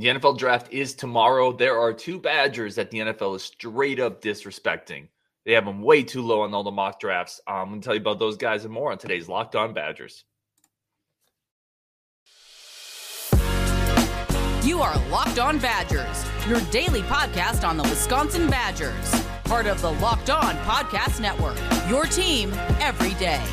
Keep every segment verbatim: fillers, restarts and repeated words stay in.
The N F L draft is tomorrow. There are two Badgers that the N F L is straight up disrespecting. They have them way too low on all the mock drafts. Um, I'm going to tell you about those guys and more on today's Locked On Badgers. You are Locked On Badgers, your daily podcast on the Wisconsin Badgers. Part of the Locked On Podcast Network, your team every day.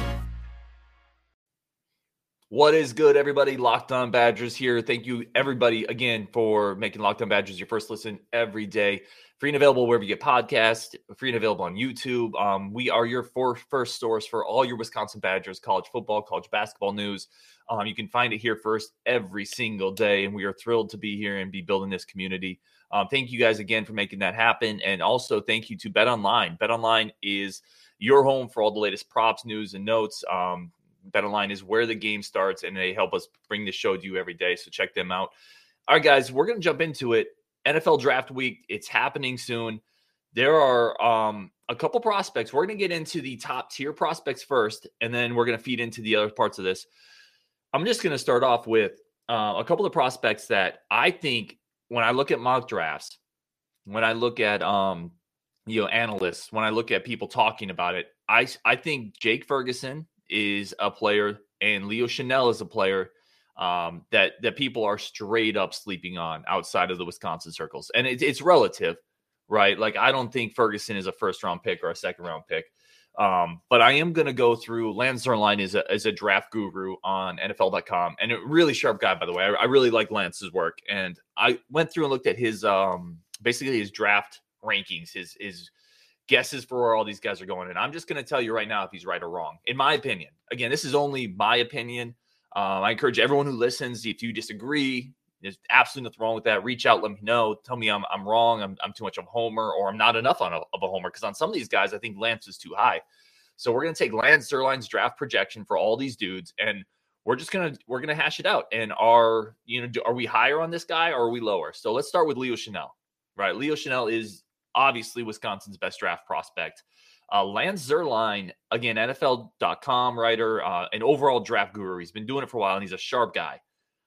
What is good, everybody? Locked On Badgers here. Thank you, everybody, again, for making Locked On Badgers your first listen every day. Free and available wherever you get podcasts, free and available on YouTube. Um, we are your for, first source for all your Wisconsin Badgers, college football, college basketball news. Um, you can find it here first every single day, and we are thrilled to be here and be building this community. Um, thank you guys again for making that happen, and also thank you to BetOnline. BetOnline is your home for all the latest props, news, and notes. Um, BetOnline is where the game starts, and they help us bring the show to you every day, so check them out. All right, guys, we're going to jump into it. N F L Draft Week, it's happening soon. There are um, a couple prospects. We're going to get into the top-tier prospects first, and then we're going to feed into the other parts of this. I'm just going to start off with uh, a couple of prospects that I think when I look at mock drafts, when I look at um, you know analysts, when I look at people talking about it, I, I think Jake Ferguson is a player and Leo Chenal is a player um, that that people are straight up sleeping on outside of the Wisconsin circles. And it, it's relative, right? Like, I don't think Ferguson is a first round pick or a second round pick. Um, but I am going to go through. Lance Zierlein is a, is a draft guru on N F L dot com, and a really sharp guy, by the way. I, I really like Lance's work. And I went through and looked at his um, basically his draft rankings, his his guesses for where all these guys are going. And I'm just going to tell you right now if he's right or wrong, in my opinion. Again, this is only my opinion. Um, I encourage everyone who listens, if you disagree, there's absolutely nothing wrong with that. Reach out, let me know. Tell me I'm I'm wrong. I'm I'm too much of a homer, or I'm not enough on a, of a homer. Because on some of these guys, I think Lance is too high. So we're going to take Lance Zierlein's draft projection for all these dudes, and we're just gonna we're gonna hash it out. And are you know do, are we higher on this guy or are we lower? So let's start with Leo Chenal. Right, Leo Chenal is obviously Wisconsin's best draft prospect. Uh, Lance Zierlein, again, N F L dot com writer, uh, an overall draft guru. He's been doing it for a while, and he's a sharp guy.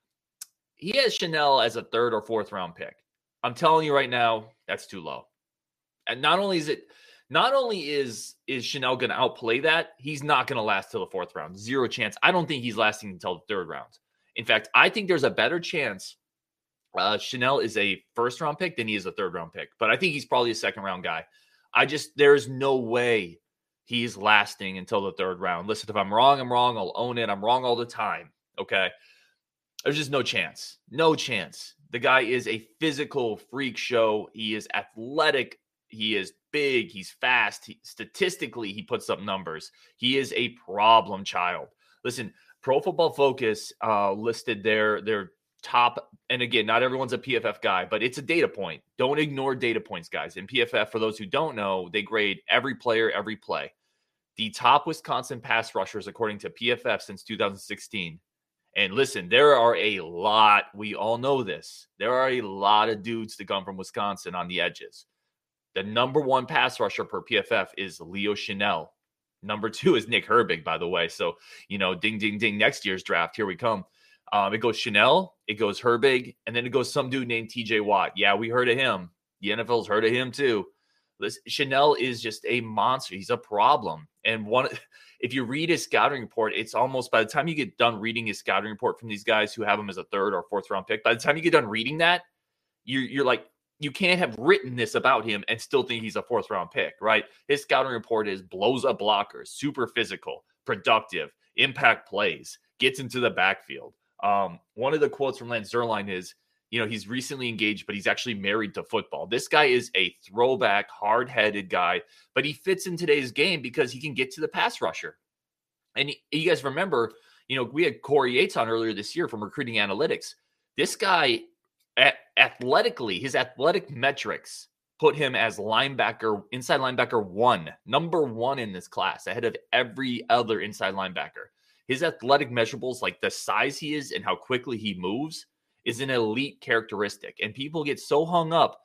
He has Chenal as a third or fourth round pick. I'm telling you right now, that's too low. And not only is it, not only is is Chenal going to outplay that, he's not going to last till the fourth round. Zero chance. I don't think he's lasting until the third round. In fact, I think there's a better chance Uh, Chenal is a first round pick than he is a third round pick, but I think he's probably a second round guy. I just, there's no way he's lasting until the third round. Listen, if I'm wrong, I'm wrong. I'll own it. I'm wrong all the time. Okay. There's just no chance. No chance. The guy is a physical freak show. He is athletic. He is big. He's fast. He, statistically, he puts up numbers. He is a problem child. Listen, Pro Football Focus uh, listed their, their, top, and again, not everyone's a P F F guy, but it's a data point. Don't ignore data points, guys. In P F F, for those who don't know, they grade every player, every play. The top Wisconsin pass rushers, according to P F F, since two thousand sixteen. And listen, there are a lot, we all know this, there are a lot of dudes that come from Wisconsin on the edges. The number one pass rusher per P F F is Leo Chenal. Number two is Nick Herbig, by the way. So, you know, ding, ding, ding, next year's draft, here we come. Um, it goes Chenal, it goes Herbig, and then it goes some dude named T J Watt. Yeah, we heard of him. The N F L's heard of him too. Listen, Chenal is just a monster. He's a problem. And one, if you read his scouting report, it's almost, by the time you get done reading his scouting report from these guys who have him as a third or fourth round pick, by the time you get done reading that, you're, you're like, you can't have written this about him and still think he's a fourth round pick, right? His scouting report is blows up blockers, super physical, productive, impact plays, gets into the backfield. Um, one of the quotes from Lance Zierlein is, you know, he's recently engaged, but he's actually married to football. This guy is a throwback, hard-headed guy, but he fits in today's game because he can get to the pass rusher. And he, you guys remember, you know, we had Corey Yates on earlier this year from Recruiting Analytics. This guy, a- athletically, his athletic metrics put him as linebacker, inside linebacker one, number one in this class, ahead of every other inside linebacker. His athletic measurables, like the size he is and how quickly he moves, is an elite characteristic. And people get so hung up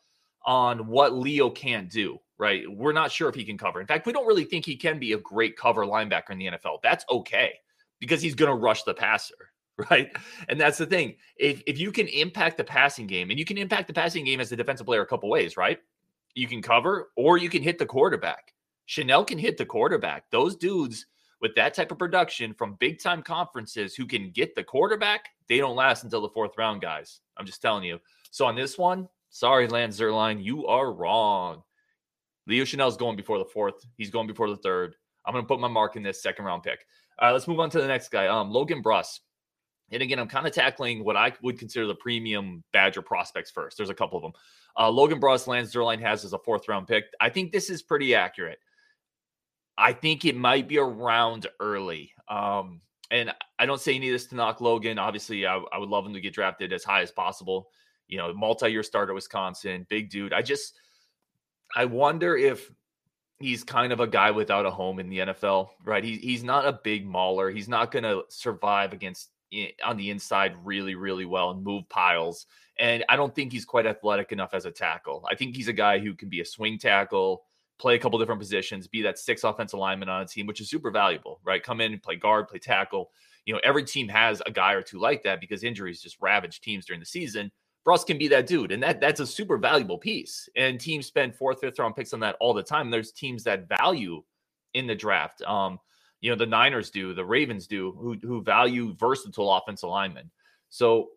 on what Leo can't do, right? We're not sure if he can cover. In fact, we don't really think he can be a great cover linebacker in the N F L. That's okay, because he's going to rush the passer. right? And that's the thing. If if you can impact the passing game, and you can impact the passing game as a defensive player a couple ways, right? You can cover or you can hit the quarterback. Chenal can hit the quarterback. Those dudes with that type of production from big time conferences who can get the quarterback, they don't last until the fourth round, guys. I'm just telling you. So on this one, sorry, Lance Zierlein, you are wrong. Leo Chenal's going before the fourth. He's going before the third. I'm going to put my mark in this second round pick. All right, let's move on to the next guy. Um, Logan Bruss. And again, I'm kind of tackling what I would consider the premium Badger prospects first. There's a couple of them. Uh, Logan Bruss, Lance Zierlein has as a fourth round pick. I think this is pretty accurate. I think it might be around early. Um, and I don't say any of this to knock Logan. Obviously, I, I would love him to get drafted as high as possible. You know, multi-year starter at Wisconsin, big dude. I just, I wonder if he's kind of a guy without a home in the N F L, right? He, he's not a big mauler. He's not going to survive against on the inside really, really well and move piles. And I don't think he's quite athletic enough as a tackle. I think he's a guy who can be a swing tackle, play a couple different positions, be that sixth offensive lineman on a team, which is super valuable, right? Come in and play guard, play tackle. You know, every team has a guy or two like that because injuries just ravage teams during the season. Bruss can be that dude, and that that's a super valuable piece. And teams spend fourth, fifth round picks on that all the time. There's teams that value in the draft. Um, you know, the Niners do, the Ravens do, who who value versatile offensive linemen. So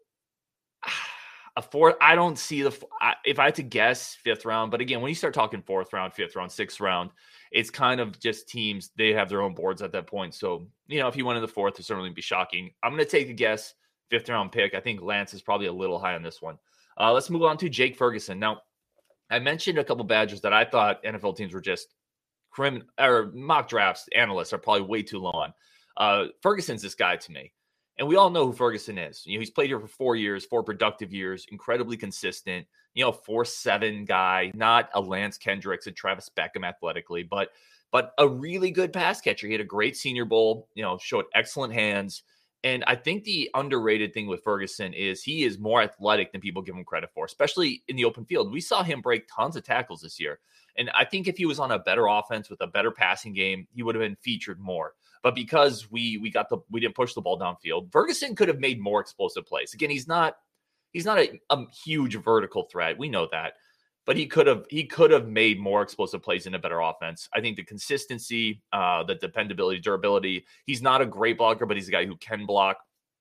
a fourth, I don't see the, if I had to guess fifth round, but again, when you start talking fourth round, fifth round, sixth round, it's kind of just teams, they have their own boards at that point. So, you know, if you went in the fourth, it certainly be shocking. I'm going to take a guess, fifth round pick. I think Lance is probably a little high on this one. Uh, let's move on to Jake Ferguson. Now, I mentioned a couple Badgers that I thought N F L teams were just crim or mock drafts, analysts are probably way too low on. Uh, Ferguson's this guy to me. And we all know who Ferguson is. You know, he's played here for four years, four productive years, incredibly consistent, you know, four seven guy, not a Lance Kendricks and Travis Beckham athletically, but but a really good pass catcher. He had a great Senior Bowl, you know, showed excellent hands. And I think the underrated thing with Ferguson is he is more athletic than people give him credit for, especially in the open field. We saw him break tons of tackles this year. And I think if he was on a better offense with a better passing game, he would have been featured more. But because we we got the we didn't push the ball downfield, Ferguson could have made more explosive plays. Again, he's not he's not a, a huge vertical threat. We know that. But he could have he could have made more explosive plays in a better offense. I think the consistency, uh, the dependability, durability. He's not a great blocker, but he's a guy who can block.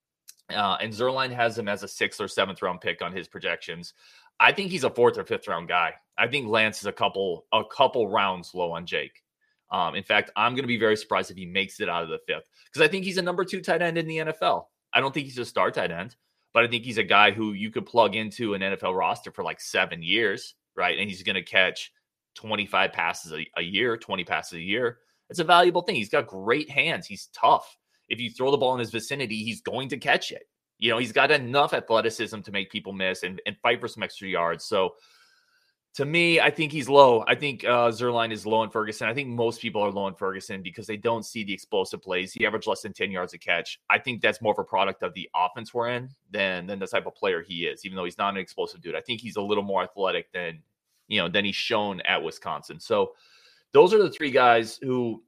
Uh, and Zierlein has him as a sixth or seventh round pick on his projections. I think he's a fourth or fifth round guy. I think Lance is a couple a couple rounds low on Jake. Um, in fact, I'm going to be very surprised if he makes it out of the fifth because I think he's a number two tight end in the N F L. I don't think he's a star tight end, but I think he's a guy who you could plug into an N F L roster for like seven years, right? And he's going to catch twenty-five passes a, a year, twenty passes a year. It's a valuable thing. He's got great hands. He's tough. If you throw the ball in his vicinity, he's going to catch it. You know, he's got enough athleticism to make people miss and, and fight for some extra yards. So to me, I think he's low. I think uh, Zierlein is low on Ferguson. I think most people are low on Ferguson because they don't see the explosive plays. He averaged less than ten yards a catch. I think that's more of a product of the offense we're in than, than the type of player he is, even though he's not an explosive dude. I think he's a little more athletic than, you know, than he's shown at Wisconsin. So those are the three guys who,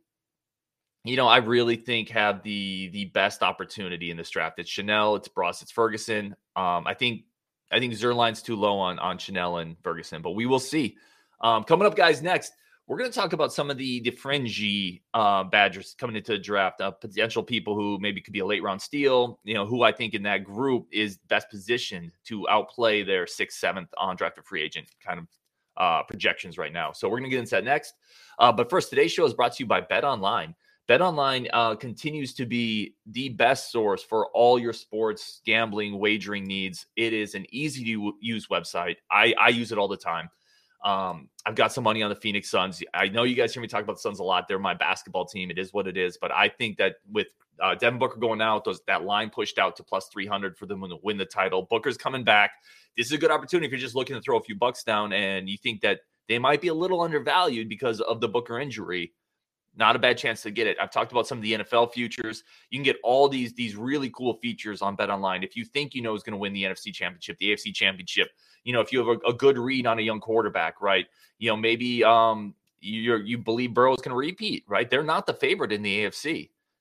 you know, I really think have the the best opportunity in this draft. It's Chenal, it's Bruss, it's Ferguson. Um, I think I think Zierlein's too low on, on Chenal and Ferguson, but we will see. Um, coming up, guys, next, we're going to talk about some of the, the fringy uh, Badgers coming into the draft, uh, potential people who maybe could be a late-round steal, you know, who I think in that group is best positioned to outplay their sixth, seventh undrafted free agent kind of uh, projections right now. So we're going to get into that next. Uh, but first, today's show is brought to you by BetOnline. BetOnline uh, continues to be the best source for all your sports gambling wagering needs. It is an easy-to-use website. I, I use it all the time. Um, I've got some money on the Phoenix Suns. I know you guys hear me talk about the Suns a lot. They're my basketball team. It is what it is. But I think that with uh, Devin Booker going out, those, that line pushed out to plus three hundred for them to win the title. Booker's coming back. This is a good opportunity if you're just looking to throw a few bucks down and you think that they might be a little undervalued because of the Booker injury. Not a bad chance to get it. I've talked about some of the N F L futures. You can get all these, these really cool features on BetOnline. If you think you know who's going to win the N F C Championship, the A F C Championship, you know, if you have a, a good read on a young quarterback, right? You know, maybe um, you you believe Burrow is going to repeat, right? They're not the favorite in the A F C.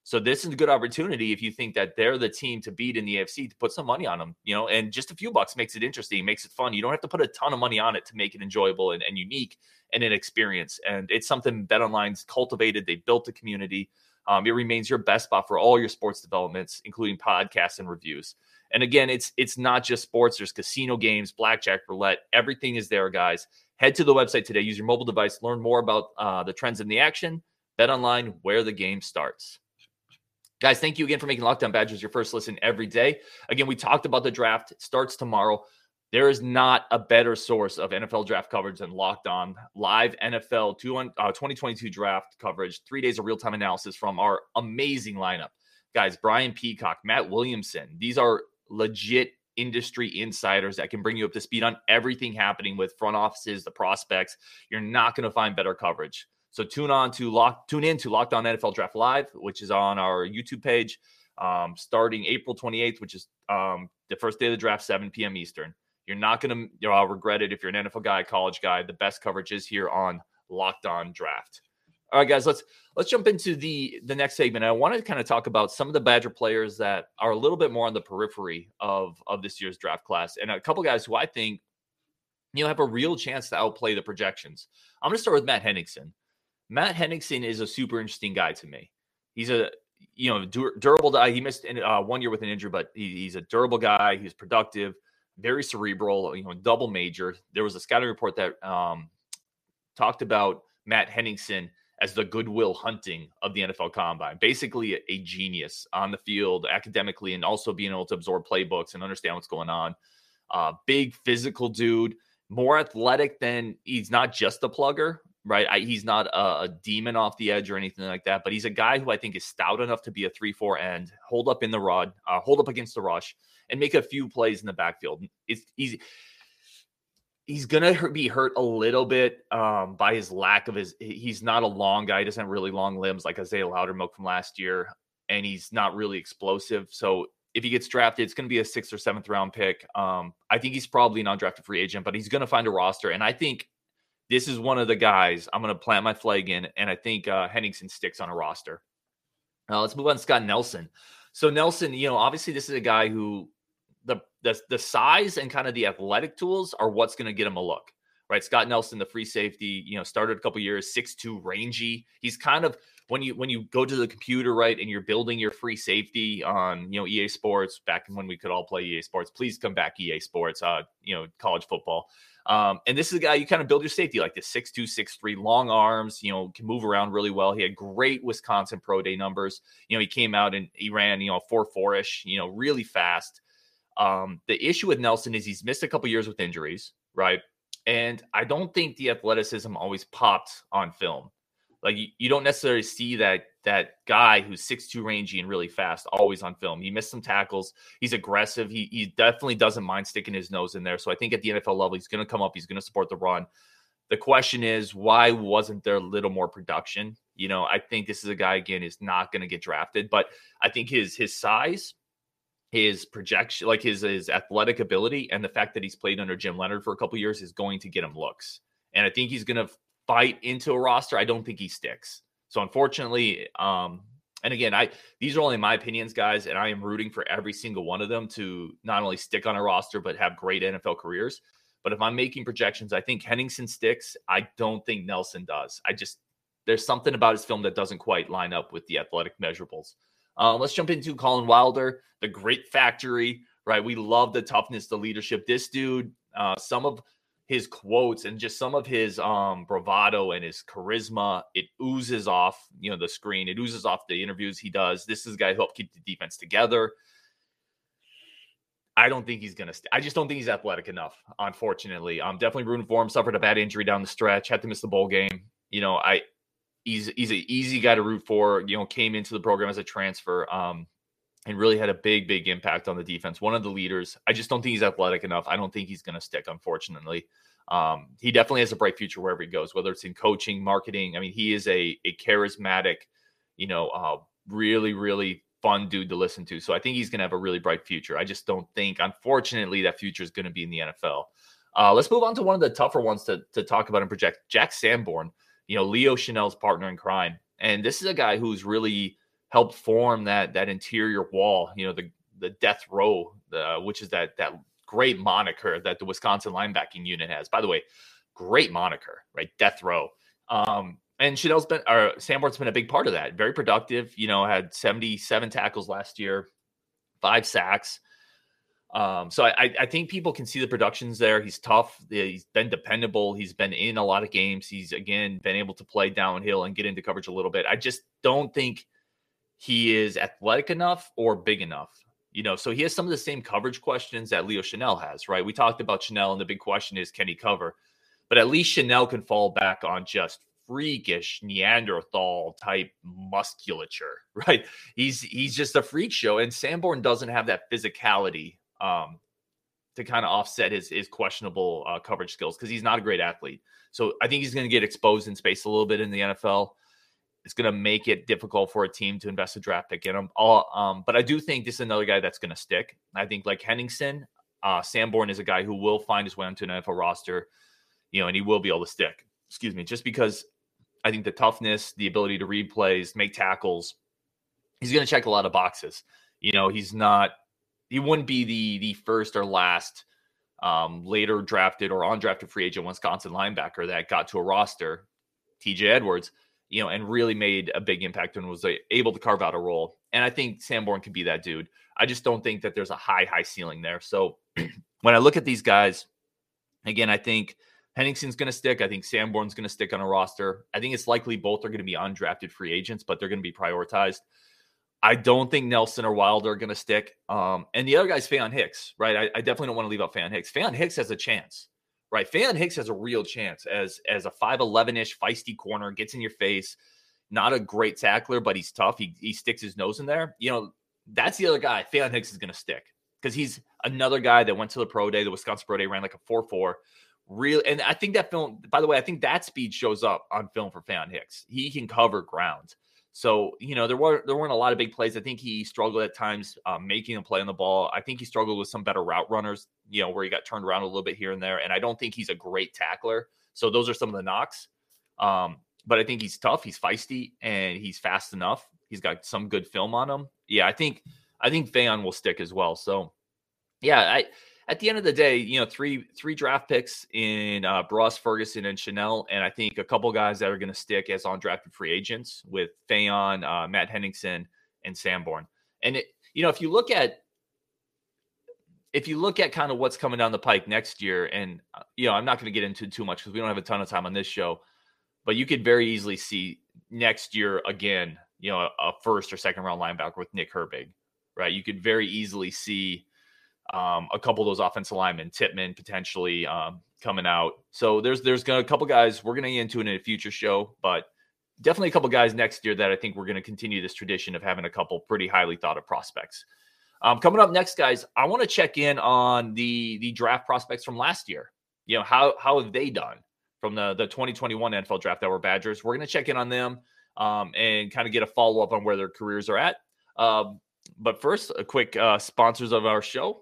So this is a good opportunity if you think that they're the team to beat in the A F C to put some money on them, you know, and just a few bucks makes it interesting, makes it fun. You don't have to put a ton of money on it to make it enjoyable and, and unique and an experience. And it's something BetOnline's cultivated. They built a community. Um, it remains your best spot for all your sports developments, including podcasts and reviews. And again, it's it's not just sports. There's casino games, blackjack, roulette. Everything is there, guys. Head to the website today. Use your mobile device. Learn more about uh, the trends in the action. BetOnline, where the game starts. Guys, thank you again for making Locked On Badgers your first listen every day. Again, we talked about the draft. It starts tomorrow. There is not a better source of N F L draft coverage than Locked On. Live N F L twenty twenty-two draft coverage, three days of real-time analysis from our amazing lineup. Guys, Brian Peacock, Matt Williamson. These are legit industry insiders that can bring you up to speed on everything happening with front offices, the prospects. You're not going to find better coverage. So tune on to lock, tune in to Locked On N F L Draft Live, which is on our YouTube page, um, starting April twenty-eighth, which is um, the first day of the draft, seven p.m. Eastern. You're not going to you know, regret it if you're an N F L guy, college guy. The best coverage is here on Locked On Draft. All right, guys, let's let's jump into the the next segment. I want to kind of talk about some of the Badger players that are a little bit more on the periphery of of this year's draft class, and a couple guys who I think you know have a real chance to outplay the projections. I'm going to start with Matt Henningsen. Matt Henningsen is a super interesting guy to me. He's a you know dur- durable guy. He missed uh, one year with an injury, but he, he's a durable guy. He's productive, very cerebral. You know, double major. There was a scouting report that um, talked about Matt Henningsen as the Goodwill Hunting of the N F L Combine. Basically, a, a genius on the field academically, and also being able to absorb playbooks and understand what's going on. Uh, big physical dude, more athletic than he's not just a plugger. Right. I, he's not a, a demon off the edge or anything like that, but he's a guy who I think is stout enough to be a three four end, hold up in the rod, uh, hold up against the rush, and make a few plays in the backfield. It's easy. He's going to be hurt a little bit um, by his lack of his – he's not a long guy. He doesn't have really long limbs like Isaiah Loudermilk from last year, and he's not really explosive. So if he gets drafted, it's going to be a sixth or seventh round pick. Um, I think he's probably an undrafted free agent, but he's going to find a roster, and I think – this is one of the guys I'm going to plant my flag in, and I think uh, Henningsen sticks on a roster. Uh, let's move on to Scott Nelson. So Nelson, you know, obviously this is a guy who the the, the size and kind of the athletic tools are what's going to get him a look, right? Scott Nelson, the free safety, you know, started a couple years, six two, rangy. He's kind of when you when you go to the computer, right, and you're building your free safety on, you know, E A Sports back when we could all play E A Sports. Please come back, E A Sports. Uh, you know, college football. Um, and this is a guy you kind of build your safety like this, six two, six three, long arms, you know, can move around really well. He had great Wisconsin Pro Day numbers. You know, he came out and he ran, you know, four four-ish, you know, really fast. Um, the issue with Nelson is he's missed a couple years with injuries, right? And I don't think the athleticism always popped on film. Like you, you don't necessarily see that that guy who's six two, rangy and really fast always on film. He missed some tackles. He's aggressive. He he definitely doesn't mind sticking his nose in there. So I think at the N F L level, he's going to come up. He's going to support the run. The question is, why wasn't there a little more production? You know, I think this is a guy, again, is not going to get drafted. But I think his his size, his projection, like his, his athletic ability, and the fact that he's played under Jim Leonhard for a couple of years is going to get him looks. And I think he's going to fight into a roster. I don't think he sticks. So unfortunately, um, and again, I these are only my opinions, guys, and I am rooting for every single one of them to not only stick on a roster, but have great N F L careers. But if I'm making projections, I think Henningsen sticks. I don't think Nelson does. I just, there's something about his film that doesn't quite line up with the athletic measurables. Uh, let's jump into Colin Wilder, the Grit Factory, right? We love the toughness, the leadership. This dude, uh, some of his quotes and just some of his um, bravado and his charisma, it oozes off, you know, the screen. It oozes off the interviews he does. This is a guy who helped keep the defense together. I don't think he's going to st- – I just don't think he's athletic enough, unfortunately. I'm definitely rooting for him. Suffered a bad injury down the stretch. Had to miss the bowl game. You know, I he's he's an easy guy to root for. You know, came into the program as a transfer um, and really had a big, big impact on the defense. One of the leaders. I just don't think he's athletic enough. I don't think he's going to stick, unfortunately. Um, he definitely has a bright future wherever he goes, whether it's in coaching, marketing. I mean, he is a a charismatic, you know, uh, really, really fun dude to listen to. So I think he's going to have a really bright future. I just don't think, unfortunately, that future is going to be in the N F L. Uh, let's move on to one of the tougher ones to, to talk about and project. Jack Sanborn, you know, Leo Chanel's partner in crime. And this is a guy who's really help form that that interior wall, you know, the the death row, uh, which is that that great moniker that the Wisconsin linebacking unit has. By the way, great moniker, right? Death row. Um, and Chanel's been, or Sanborn's been a big part of that. Very productive, you know, had seventy-seven tackles last year, five sacks. Um, so I, I think people can see the productions there. He's tough. He's been dependable. He's been in a lot of games. He's, again, been able to play downhill and get into coverage a little bit. I just don't think he is athletic enough or big enough. You know, so he has some of the same coverage questions that Leo Chenal has, right? We talked about Chenal, and the big question is, can he cover? But at least Chenal can fall back on just freakish Neanderthal type musculature, right? He's he's just a freak show, and Sanborn doesn't have that physicality um, to kind of offset his his questionable uh, coverage skills because he's not a great athlete. So I think he's going to get exposed in space a little bit in the N F L. It's going to make it difficult for a team to invest a draft pick in him. All, um, but I do think this is another guy that's going to stick. I think like Henningsen, uh, Sanborn is a guy who will find his way onto an N F L roster, you know, and he will be able to stick. Excuse me, just because I think the toughness, the ability to read plays, make tackles, he's going to check a lot of boxes. You know, he's not, he wouldn't be the the first or last um, later drafted or undrafted free agent Wisconsin linebacker that got to a roster, T J Edwards, you know, and really made a big impact and was able to carve out a role. And I think Sanborn could be that dude. I just don't think that there's a high, high ceiling there. So when I look at these guys, again, I think Henningsen's going to stick. I think Sanborn's going to stick on a roster. I think it's likely both are going to be undrafted free agents, but they're going to be prioritized. I don't think Nelson or Wilder are going to stick. Um, and the other guy's Faion Hicks, right? I, I definitely don't want to leave out Faion Hicks. Faion Hicks has a chance, right? Faion Hicks has a real chance as, as a five eleven-ish feisty corner, gets in your face, not a great tackler, but he's tough. He, he sticks his nose in there. You know, that's the other guy. Faion Hicks is going to stick because he's another guy that went to the pro day, the Wisconsin pro day, ran like a four four. Real, and I think that film, by the way, I think that speed shows up on film for Faion Hicks. He can cover ground. So, you know, there were there weren't a lot of big plays. I think he struggled at times um, making a play on the ball. I think he struggled with some better route runners, you know, where he got turned around a little bit here and there. And I don't think he's a great tackler. So those are some of the knocks. Um, but I think he's tough. He's feisty and he's fast enough. He's got some good film on him. Yeah, I think I think Faion will stick as well. So, yeah, I. At the end of the day, you know, three three draft picks in uh, Bross, Ferguson, and Chenal, and I think a couple guys that are going to stick as undrafted free agents with Faion, uh, Matt Henningsen, and Sanborn. And it, you know, if you look at if you look at kind of what's coming down the pike next year, and uh, you know, I'm not going to get into too much because we don't have a ton of time on this show, but you could very easily see next year again, you know, a, a first or second round linebacker with Nick Herbig, right? You could very easily see. Um, a couple of those offensive linemen, Tippmann potentially um, coming out. So there's there's gonna, a couple guys we're going to get into in a future show, but definitely a couple guys next year that I think we're going to continue this tradition of having a couple pretty highly thought of prospects. Um, coming up next, guys, I want to check in on the the draft prospects from last year. You know, how how have they done from the, the twenty twenty-one N F L draft that were Badgers? We're going to check in on them um, and kind of get a follow-up on where their careers are at. Um, but first, a quick uh, sponsors of our show.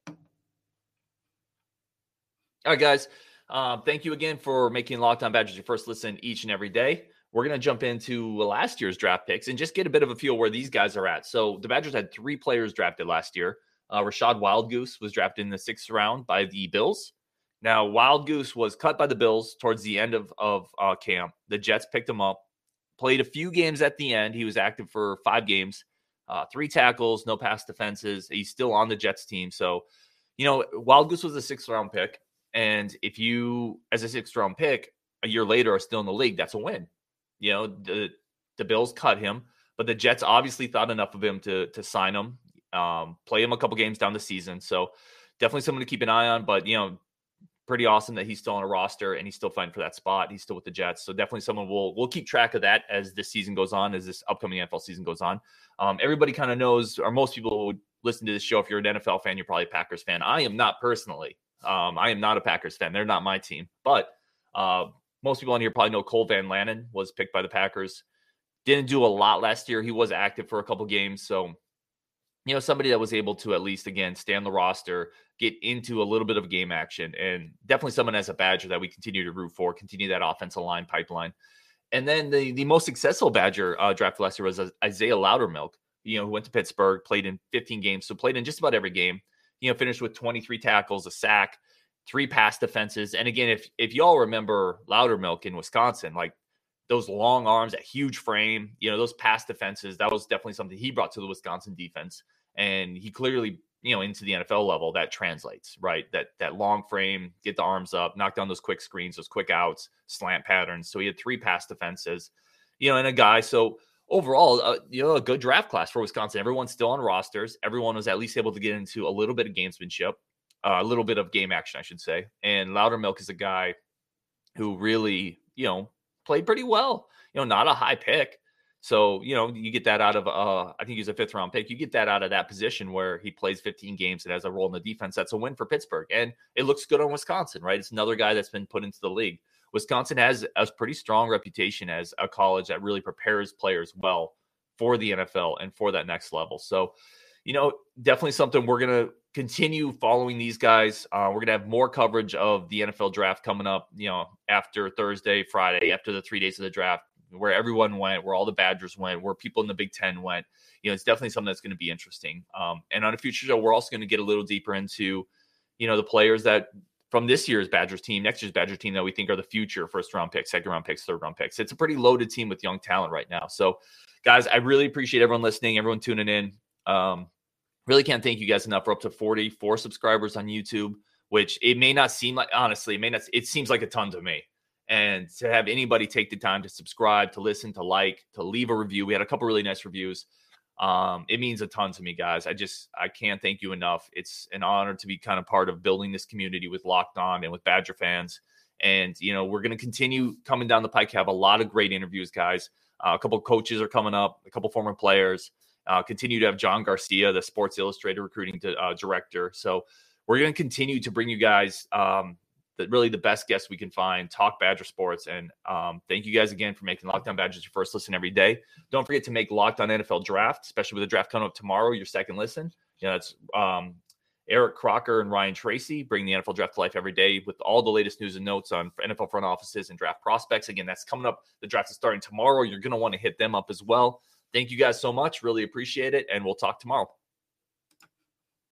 All right, guys, uh, thank you again for making Locked On Badgers your first listen each and every day. We're going to jump into last year's draft picks and just get a bit of a feel where these guys are at. So the Badgers had three players drafted last year. Uh, Rashad Wildgoose was drafted in the sixth round by the Bills. Now, Wildgoose was cut by the Bills towards the end of, of uh, camp. The Jets picked him up, played a few games at the end. He was active for five games, uh, three tackles, no pass defenses. He's still on the Jets team. So, you know, Wildgoose was a sixth round pick. And if you, as a sixth round pick, a year later are still in the league, that's a win. You know, the the Bills cut him, but the Jets obviously thought enough of him to to sign him, um, play him a couple games down the season. So definitely someone to keep an eye on. But, you know, pretty awesome that he's still on a roster and he's still fighting for that spot. He's still with the Jets. So definitely someone we'll, we'll keep track of that as this season goes on, as this upcoming N F L season goes on. Um, everybody kind of knows, or most people who would listen to this show, if you're an N F L fan, you're probably a Packers fan. I am not personally. Um, I am not a Packers fan. They're not my team. But uh, most people on here probably know Cole Van Lanen was picked by the Packers. Didn't do a lot last year. He was active for a couple games. So, you know, somebody that was able to at least, again, stay on the roster, get into a little bit of game action, and definitely someone as a Badger that we continue to root for, continue that offensive line pipeline. and then the, the most successful Badger uh, draft last year was Isaiah Loudermilk, you know, who went to Pittsburgh, played in fifteen games, so played in just about every game, you know, finished with twenty-three tackles, a sack, three pass defenses. And again, if if y'all remember Loudermilk in Wisconsin, like those long arms, that huge frame, you know, those pass defenses, that was definitely something he brought to the Wisconsin defense. And he clearly, you know, into the N F L level, that translates, right? That that long frame, get the arms up, knock down those quick screens, those quick outs, slant patterns. So he had three pass defenses, you know, and a guy. So overall, uh, you know, a good draft class for Wisconsin. Everyone's still on rosters. Everyone was at least able to get into a little bit of gamesmanship, uh, a little bit of game action, I should say. And Loudermilk is a guy who really, you know, played pretty well. You know, not a high pick. So, you know, you get that out of, uh, I think he's a fifth round pick. You get that out of that position where he plays fifteen games and has a role in the defense. That's a win for Pittsburgh. And it looks good on Wisconsin, right? It's another guy that's been put into the league. Wisconsin has a pretty strong reputation as a college that really prepares players well for the N F L and for that next level. So, you know, definitely something we're going to continue following these guys. Uh, we're going to have more coverage of the N F L draft coming up, you know, after Thursday, Friday, after the three days of the draft, where everyone went, where all the Badgers went, where people in the Big Ten went. You know, it's definitely something that's going to be interesting. Um, and on a future show, we're also going to get a little deeper into, you know, the players that from this year's Badgers team, next year's Badgers team that we think are the future first round picks, second round picks, third round picks. It's a pretty loaded team with young talent right now. So, guys, I really appreciate everyone listening, everyone tuning in. Um, really can't thank you guys enough. We're up to forty-four subscribers on YouTube, which it may not seem like, honestly, it may not, it seems like a ton to me. And to have anybody take the time to subscribe, to listen, to like, to leave a review. We had a couple really nice reviews. Um, it means a ton to me, guys. I just, I can't thank you enough. It's an honor to be kind of part of building this community with Locked On and with Badger fans. And, you know, we're going to continue coming down the pike, have a lot of great interviews, guys. Uh, a couple of coaches are coming up, a couple former players. Uh, continue to have John Garcia, the Sports Illustrated recruiting to, uh, director. So we're going to continue to bring you guys um, the, really the best guests we can find, talk Badger sports. And um, thank you guys again for making Locked On Badgers your first listen every day. Don't forget to make Locked On N F L Draft, especially with the draft coming up tomorrow, your second listen. You know, it's um, Eric Crocker and Ryan Tracy bring the N F L Draft to life every day with all the latest news and notes on N F L front offices and draft prospects. Again, that's coming up. The draft is starting tomorrow. You're going to want to hit them up as well. Thank you guys so much. Really appreciate it. And we'll talk tomorrow.